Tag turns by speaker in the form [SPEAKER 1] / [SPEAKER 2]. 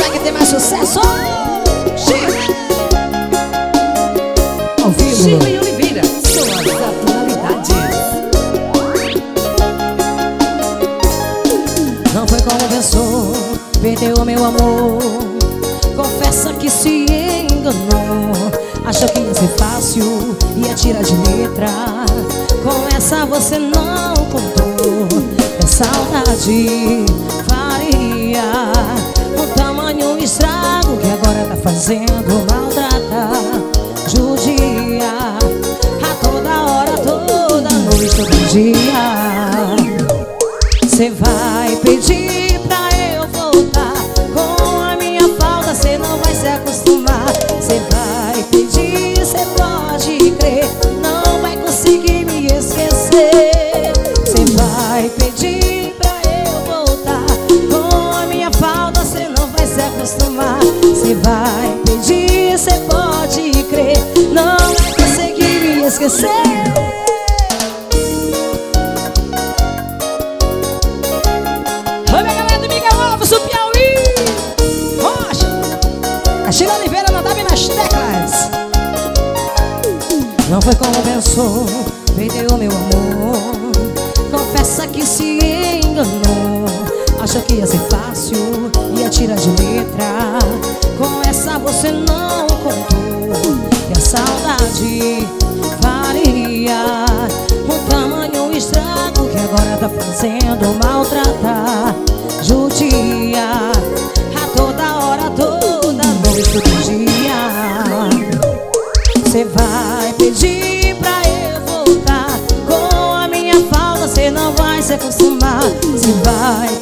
[SPEAKER 1] consegue ter mais sucesso. Chico! Ao vivo,
[SPEAKER 2] Chico e Oliveira, suas atualidades.
[SPEAKER 1] não foi como pensou, perdeu o meu amor. Confessa que se enganou, achou que ia ser fácil, ia tirar de letra. Com essa você não contou. É saudade faria o tamanho estrago que agora tá fazendo. Maltrata, judia a toda hora, toda noite, todo dia. Cê vai pedir pra eu voltar, com a minha falta cê não vai se acostumar. Cê vai pedir, cê pode crer, não vai conseguir me esquecer. Cê vai pedir pra eu voltar, com a minha falta cê não vai se acostumar. Cê vai pedir, cê pode crer, não vai conseguir me esquecer. Do Piauí, Rocha, a Chico Oliveira não tá bem nas teclas. Não foi como pensou, perdeu meu amor. Confessa que se enganou, achou que ia ser fácil, ia tirar de letra. Com essa você não contou. E a saudade faria o tamanho estrago que agora tá fazendo. Maltratar, judia a toda hora, toda noite, todo dia. Cê vai pedir pra eu voltar, com a minha falta cê não vai se acostumar. Cê vai